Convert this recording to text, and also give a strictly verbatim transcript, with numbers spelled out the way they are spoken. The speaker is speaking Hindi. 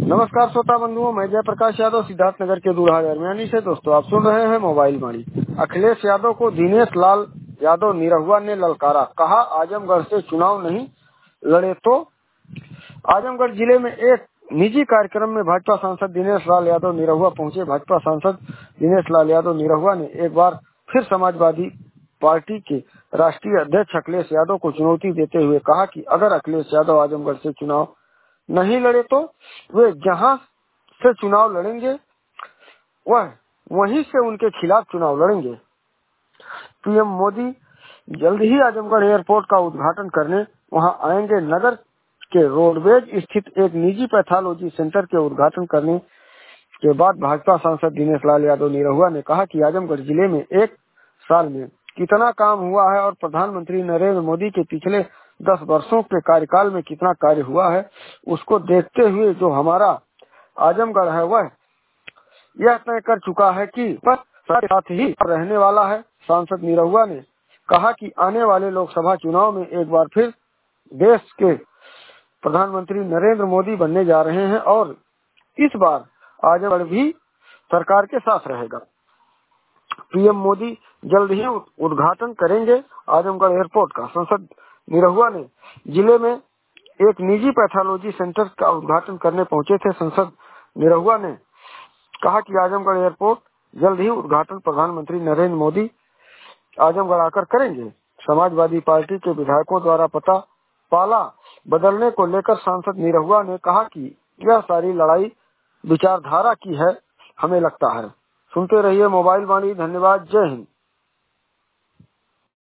नमस्कार श्रोता बंधुओं, मैं जयप्रकाश यादव सिद्धार्थ नगर के दूल्हा दरमियानी से। दोस्तों, आप सुन रहे हैं मोबाइल वाणी। अखिलेश यादव को दिनेश लाल यादव निरहुआ ने ललकारा, कहा आजमगढ़ से चुनाव नहीं लड़े तो। आजमगढ़ जिले में एक निजी कार्यक्रम में भाजपा सांसद दिनेश लाल यादव निरहुआ पहुंचे। भाजपा सांसद दिनेश लाल यादव निरहुआ ने एक बार फिर समाजवादी पार्टी के राष्ट्रीय अध्यक्ष अखिलेश यादव को चुनौती देते हुए कहा कि अगर अखिलेश यादव आजमगढ़ से चुनाव नहीं लड़े तो वे जहां से चुनाव लड़ेंगे वह वहीं से उनके खिलाफ चुनाव लड़ेंगे। पीएम मोदी जल्द ही आजमगढ़ एयरपोर्ट का उद्घाटन करने वहां आएंगे। नगर के रोडवेज स्थित एक निजी पैथोलॉजी सेंटर के उद्घाटन करने के बाद भाजपा सांसद दिनेश लाल यादव निरहुआ ने कहा कि आजमगढ़ जिले में एक साल में कितना काम हुआ है और प्रधानमंत्री नरेंद्र मोदी के पिछले दस वर्षों के कार्यकाल में कितना कार्य हुआ है, उसको देखते हुए जो हमारा आजमगढ़ है वह यह तय कर चुका है कि वह साथ ही रहने वाला है। सांसद निरहुआ ने कहा कि आने वाले लोकसभा चुनाव में एक बार फिर देश के प्रधानमंत्री नरेंद्र मोदी बनने जा रहे हैं और इस बार आजमगढ़ भी सरकार के साथ रहेगा। पीएम मोदी जल्द ही उद्घाटन करेंगे आजमगढ़ एयरपोर्ट का। सांसद निरहुआ ने जिले में एक निजी पैथोलॉजी सेंटर का उद्घाटन करने पहुंचे थे। सांसद निरहुआ ने कहा कि आजमगढ़ एयरपोर्ट जल्द ही उद्घाटन प्रधानमंत्री नरेंद्र मोदी आजमगढ़ आकर करेंगे। समाजवादी पार्टी के विधायकों द्वारा पता पाला बदलने को लेकर सांसद निरहुआ ने कहा कि यह सारी लड़ाई विचारधारा की है, हमें लगता है। सुनते रहिए मोबाइल वाणी। धन्यवाद। जय हिंद।